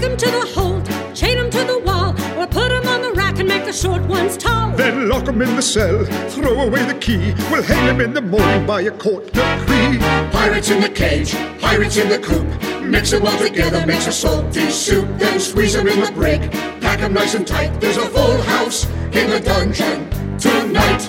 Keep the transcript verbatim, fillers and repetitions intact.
them to the hold, chain them to the wall, or put them on the rack and make the short ones tall. Then lock them in the cell, throw away the key. We'll hang them in the morning by a court decree. Pirates in the cage, pirates in the coop. Mix them all together, makes a salty soup. Then squeeze them in the brig, pack them nice and tight. There's a full house in the dungeon tonight.